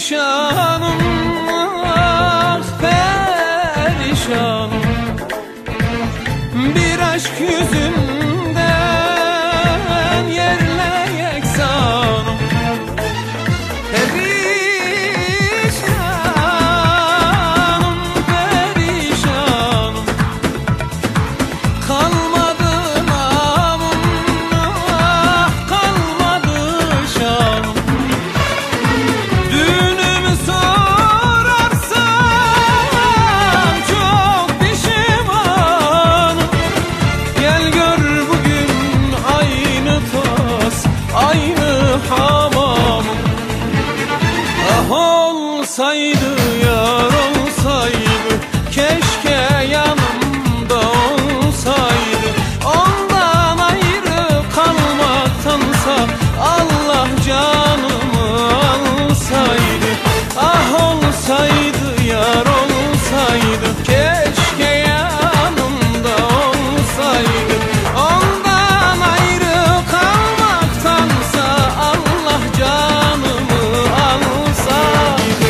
perişanım, ah perişanım. Bir aşk yüzünden yerle yeksanım. Perişanım, perişanım. Kalmadı namım, ah kalmadı şanım. Düğünümü sorarsan çok pişmanım. Gel gör bugün aynı tas, aynı hamamım. Ah olsaydı yar olsaydı, keşke yanımda olsaydı. Ondan ayrı kalmaktansa Allah canımı alsaydı. Ah olsaydı yar olsaydı, keşke yanımda olsaydı. Ondan ayrı kalmaktansa Allah canımı alsaydı.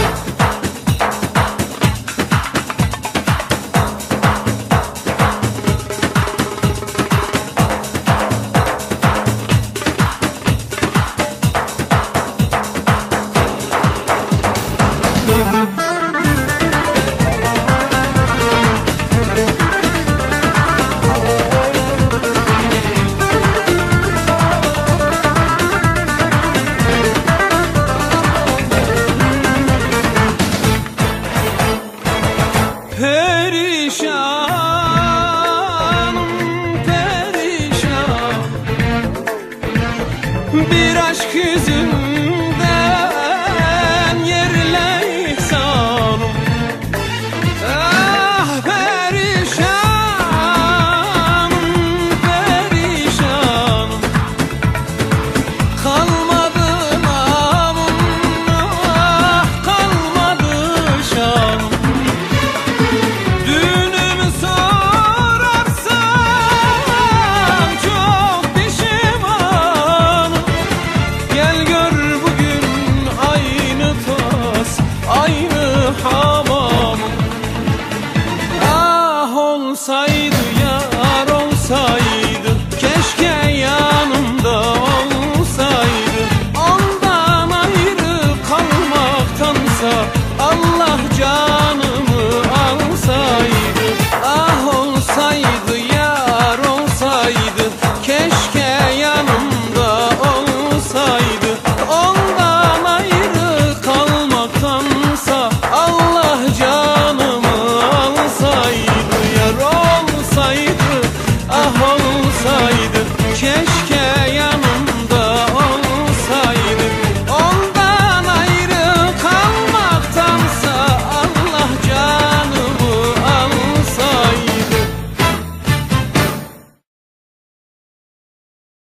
Perişanım, perişan. Bir aşk yüzünden